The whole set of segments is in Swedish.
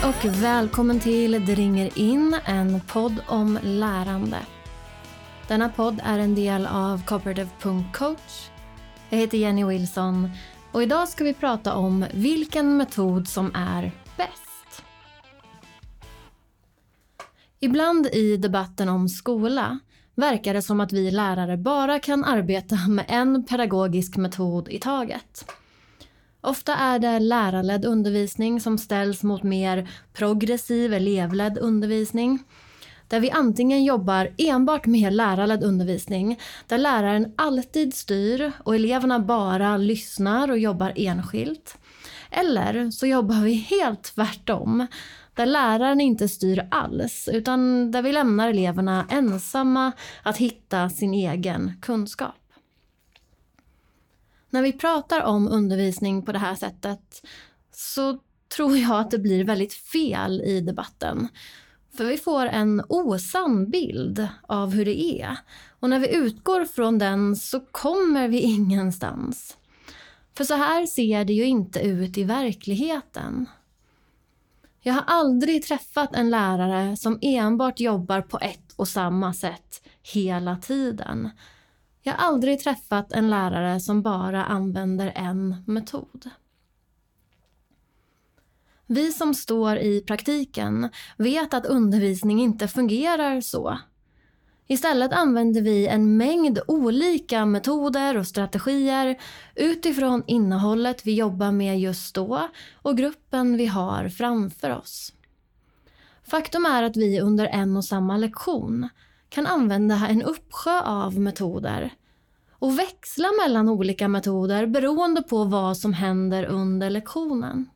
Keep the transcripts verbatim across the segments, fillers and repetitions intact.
och välkommen till Det ringer in, en podd om lärande. Denna podd är en del av Cooperative punkt coach. Jag heter Jenny Wilson och idag ska vi prata om vilken metod som är bäst. Ibland i debatten om skola verkar det som att vi lärare bara kan arbeta med en pedagogisk metod i taget. Ofta är det lärarledd undervisning som ställs mot mer progressiv elevledd undervisning. Där vi antingen jobbar enbart med lärarledd undervisning, där läraren alltid styr och eleverna bara lyssnar och jobbar enskilt. Eller så jobbar vi helt tvärtom, där läraren inte styr alls, utan där vi lämnar eleverna ensamma att hitta sin egen kunskap. När vi pratar om undervisning på det här sättet så tror jag att det blir väldigt fel i debatten. För vi får en osann bild av hur det är. Och när vi utgår från den så kommer vi ingenstans. För så här ser det ju inte ut i verkligheten. Jag har aldrig träffat en lärare som enbart jobbar på ett och samma sätt hela tiden. Jag har aldrig träffat en lärare som bara använder en metod. Vi som står i praktiken vet att undervisning inte fungerar så. Istället använder vi en mängd olika metoder och strategier utifrån innehållet vi jobbar med just då och gruppen vi har framför oss. Faktum är att vi under en och samma lektion kan använda en uppsjö av metoder och växla mellan olika metoder beroende på vad som händer under lektionen.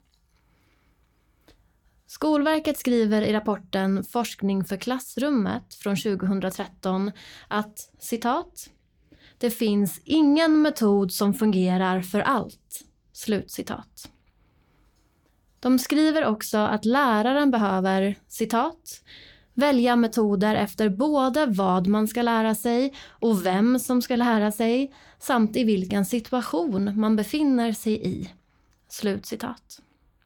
Skolverket skriver i rapporten Forskning för klassrummet från tjugohundratretton att, citat, det finns ingen metod som fungerar för allt, slutcitat. De skriver också att läraren behöver, citat, välja metoder efter både vad man ska lära sig och vem som ska lära sig samt i vilken situation man befinner sig i. Slutcitat.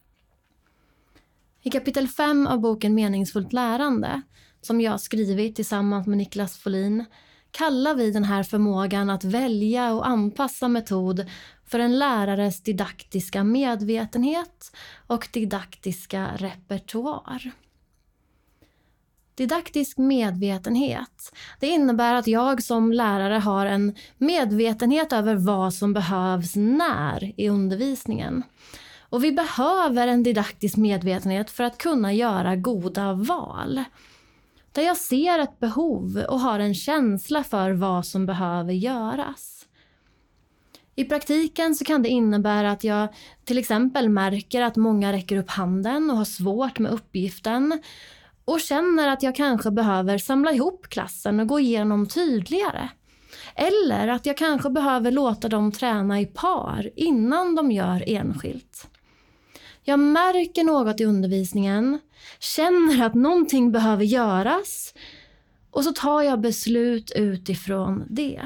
I kapitel fem av boken Meningsfullt lärande, som jag skrivit tillsammans med Niklas Folin, kallar vi den här förmågan att välja och anpassa metod för en lärares didaktiska medvetenhet och didaktiska repertoar. Didaktisk medvetenhet, det innebär att jag som lärare har en medvetenhet över vad som behövs när i undervisningen. Och vi behöver en didaktisk medvetenhet för att kunna göra goda val. Där jag ser ett behov och har en känsla för vad som behöver göras. I praktiken så kan det innebära att jag till exempel märker att många räcker upp handen och har svårt med uppgiften. Och känner att jag kanske behöver samla ihop klassen och gå igenom tydligare. Eller att jag kanske behöver låta dem träna i par innan de gör enskilt. Jag märker något i undervisningen, känner att någonting behöver göras och så tar jag beslut utifrån det.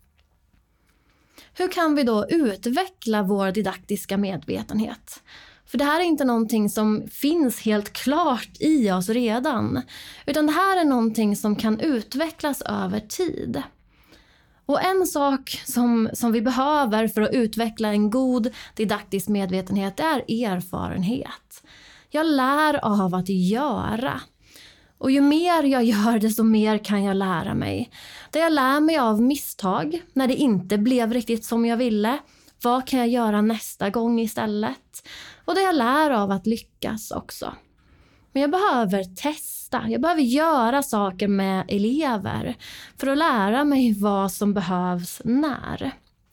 Hur kan vi då utveckla vår didaktiska medvetenhet? För det här är inte någonting som finns helt klart i oss redan, utan det här är någonting som kan utvecklas över tid. Och en sak som, som vi behöver för att utveckla en god didaktisk medvetenhet är erfarenhet. Jag lär av att göra. Och ju mer jag gör, desto mer kan jag lära mig. Det jag lär mig av misstag, när det inte blev riktigt som jag ville. Vad kan jag göra nästa gång istället? Och det jag lär av att lyckas också. Men jag behöver testa. Jag behöver göra saker med elever för att lära mig vad som behövs när.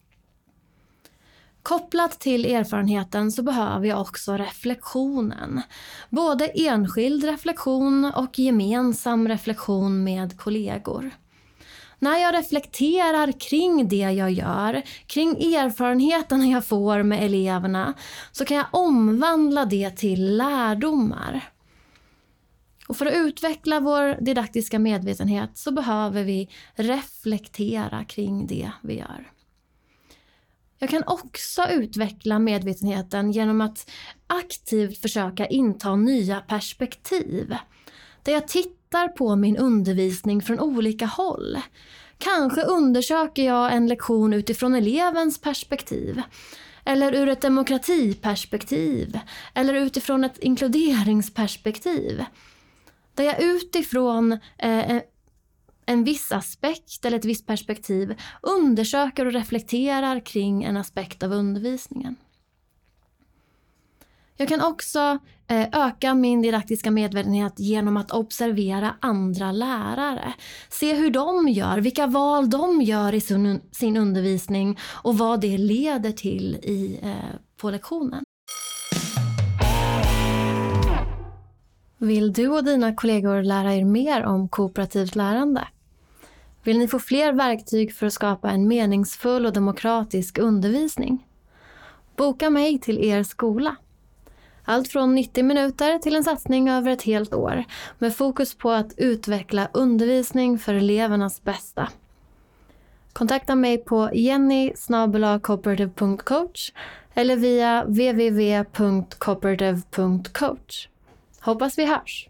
Kopplat till erfarenheten så behöver jag också reflektionen. Både enskild reflektion och gemensam reflektion med kollegor. När jag reflekterar kring det jag gör, kring erfarenheten jag får med eleverna, så kan jag omvandla det till lärdomar. Och för att utveckla vår didaktiska medvetenhet så behöver vi reflektera kring det vi gör. Jag kan också utveckla medvetenheten genom att aktivt försöka inta nya perspektiv. Där jag tittar på min undervisning från olika håll. Kanske undersöker jag en lektion utifrån elevens perspektiv. Eller ur ett demokratiperspektiv. Eller utifrån ett inkluderingsperspektiv. Där jag utifrån eh, en viss aspekt eller ett visst perspektiv undersöker och reflekterar kring en aspekt av undervisningen. Jag kan också eh, öka min didaktiska medvetenhet genom att observera andra lärare. Se hur de gör, vilka val de gör i sin, sin undervisning och vad det leder till i, eh, på lektionen. Vill du och dina kollegor lära er mer om kooperativt lärande? Vill ni få fler verktyg för att skapa en meningsfull och demokratisk undervisning? Boka mig till er skola. Allt från nittio minuter till en satsning över ett helt år med fokus på att utveckla undervisning för elevernas bästa. Kontakta mig på jenny snabel-a cooperative punkt coach eller via w w w punkt cooperative punkt coach. Hoppas vi hörs!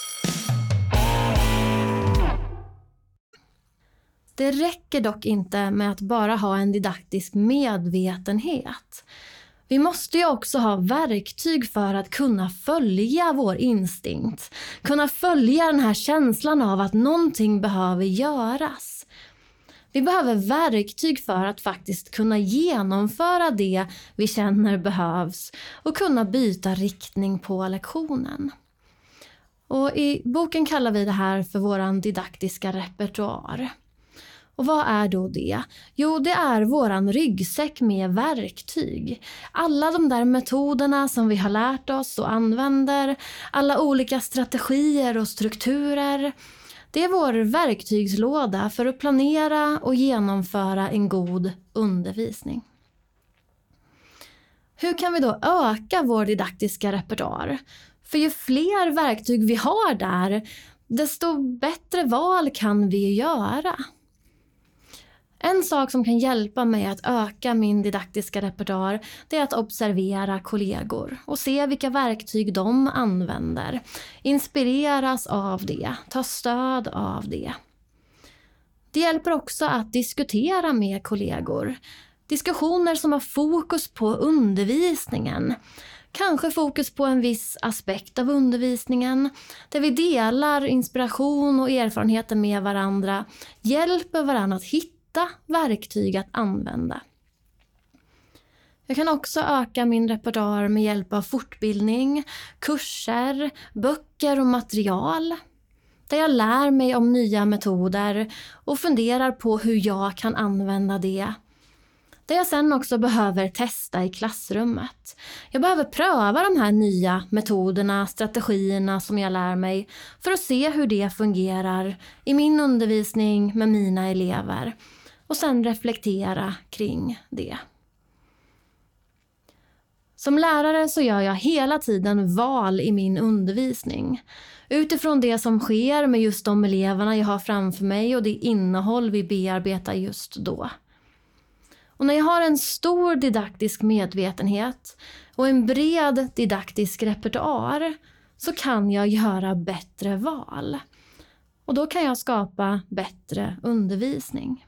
Det räcker dock inte med att bara ha en didaktisk medvetenhet. Vi måste ju också ha verktyg för att kunna följa vår instinkt. Kunna följa den här känslan av att någonting behöver göras. Vi behöver verktyg för att faktiskt kunna genomföra det vi känner behövs och kunna byta riktning på lektionen. Och i boken kallar vi det här för våran didaktiska repertoar. Och vad är då det? Jo, det är våran ryggsäck med verktyg. Alla de där metoderna som vi har lärt oss och använder. Alla olika strategier och strukturer. Det är vår verktygslåda för att planera och genomföra en god undervisning. Hur kan vi då öka vår didaktiska repertoar? För ju fler verktyg vi har där, desto bättre val kan vi göra. En sak som kan hjälpa mig att öka min didaktiska repertoar, det är att observera kollegor och se vilka verktyg de använder. Inspireras av det, ta stöd av det. Det hjälper också att diskutera med kollegor. Diskussioner som har fokus på undervisningen. Kanske fokus på en viss aspekt av undervisningen. Där vi delar inspiration och erfarenheter med varandra. Hjälper varandra att hitta verktyg att använda. Jag kan också öka min repertoar med hjälp av fortbildning, kurser, böcker och material. Där jag lär mig om nya metoder och funderar på hur jag kan använda det. Där jag sen också behöver testa i klassrummet. Jag behöver pröva de här nya metoderna, strategierna som jag lär mig för att se hur det fungerar i min undervisning med mina elever. Och sen reflektera kring det. Som lärare så gör jag hela tiden val i min undervisning. Utifrån det som sker med just de eleverna jag har framför mig och det innehåll vi bearbetar just då. Och när jag har en stor didaktisk medvetenhet och en bred didaktisk repertoar så kan jag göra bättre val. Och då kan jag skapa bättre undervisning.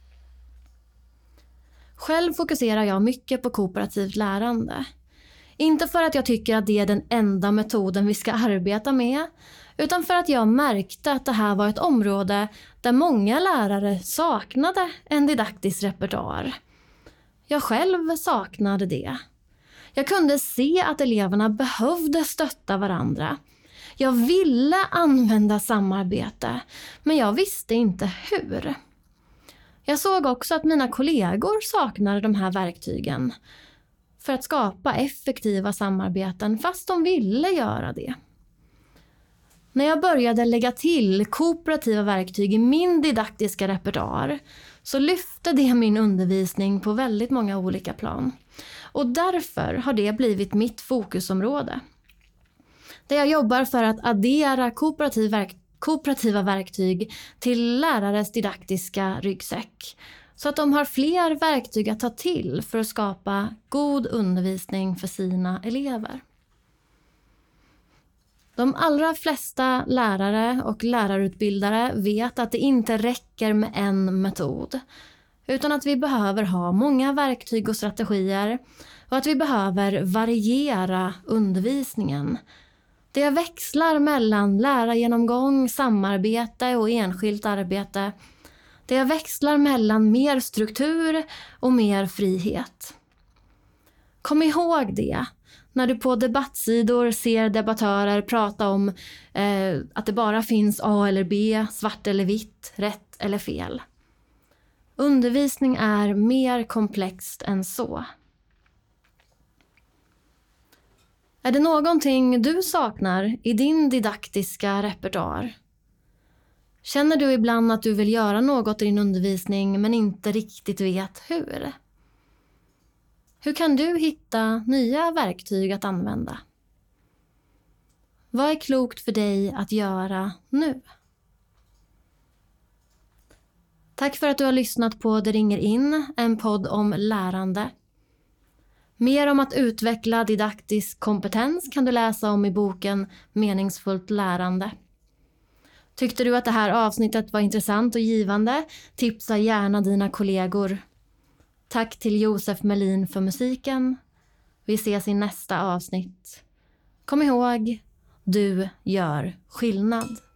Själv fokuserar jag mycket på kooperativt lärande. Inte för att jag tycker att det är den enda metoden vi ska arbeta med, utan för att jag märkte att det här var ett område där många lärare saknade en didaktisk repertoar. Jag själv saknade det. Jag kunde se att eleverna behövde stötta varandra. Jag ville använda samarbete, men jag visste inte hur. Jag såg också att mina kollegor saknade de här verktygen för att skapa effektiva samarbeten fast de ville göra det. När jag började lägga till kooperativa verktyg i min didaktiska repertoar så lyfte det min undervisning på väldigt många olika plan. Och därför har det blivit mitt fokusområde. Där jag jobbar för att addera kooperativ verk- kooperativa verktyg till lärares didaktiska ryggsäck. så att de har fler verktyg att ta till för att skapa god undervisning för sina elever. De allra flesta lärare och lärarutbildare vet att det inte räcker med en metod, utan att vi behöver ha många verktyg och strategier och att vi behöver variera undervisningen. Det växlar mellan lärargenomgång, samarbete och enskilt arbete. Det växlar mellan mer struktur och mer frihet. Kom ihåg det när du på debattsidor ser debattörer prata om eh, att det bara finns A eller B, svart eller vitt, rätt eller fel. Undervisning är mer komplext än så. Är det någonting du saknar i din didaktiska repertoar? Känner du ibland att du vill göra något i din undervisning men inte riktigt vet hur? Hur kan du hitta nya verktyg att använda? Vad är klokt för dig att göra nu? Tack för att du har lyssnat på Det ringer in, en podd om lärande. Mer om att utveckla didaktisk kompetens kan du läsa om i boken Meningsfullt lärande. Tyckte du att det här avsnittet var intressant och givande? Tipsa gärna dina kollegor. Tack till Josef Melin för musiken. Vi ses i nästa avsnitt. Kom ihåg, du gör skillnad.